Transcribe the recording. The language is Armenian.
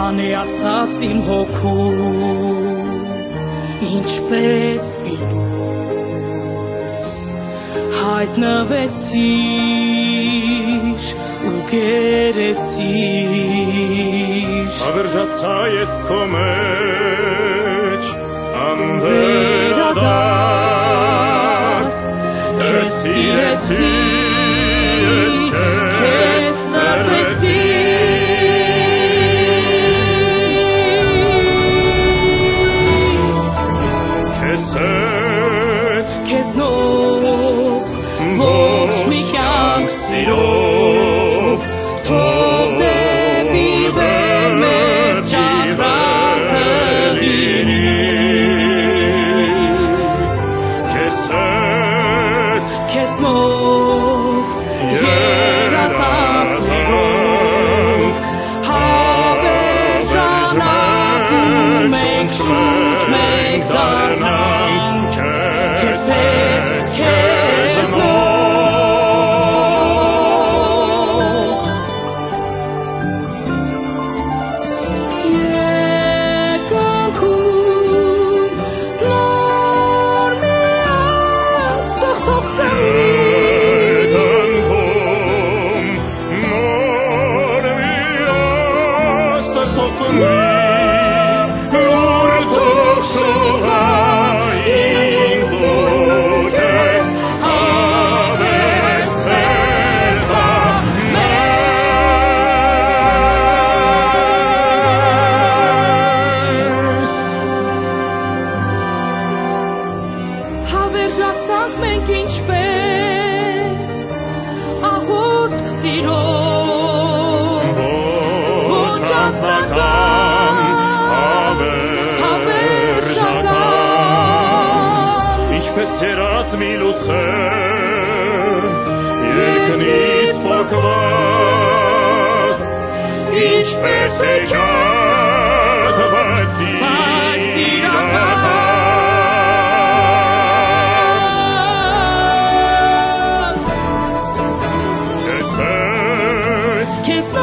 անեացած իմ հոգու, ինչպես պիրուս հայտնվեցիր ու գերեցիր, հավերժացա ես քո մեջ անվերադարձ, քեզ սիրեցի, ես քեզ տրվեցի, քեզնով ողջ մի կյանք սիրով, թող դեպի վեր մեր ճախրանքը լինի, քեզնով երազանքներով հավերժանակում մենք շուրջ մենք դառնանք, քեզ հետ քեզնով երկնքում նոր մի աստղ թող ծնվի, երկնքում նոր մի աստղ թող ծնվի, նոր թող շողա ինձ ու քեզ հավերսելտա մեզ, հավերժացանք մենք ինչպես աղոթք սիրով, ոչ անձնական, հավերժական, ինչպես երազ մի լուսեր երկնից պոկված, ինչպես հեքիաթ բայց իրական, քեզ հետ քեզնով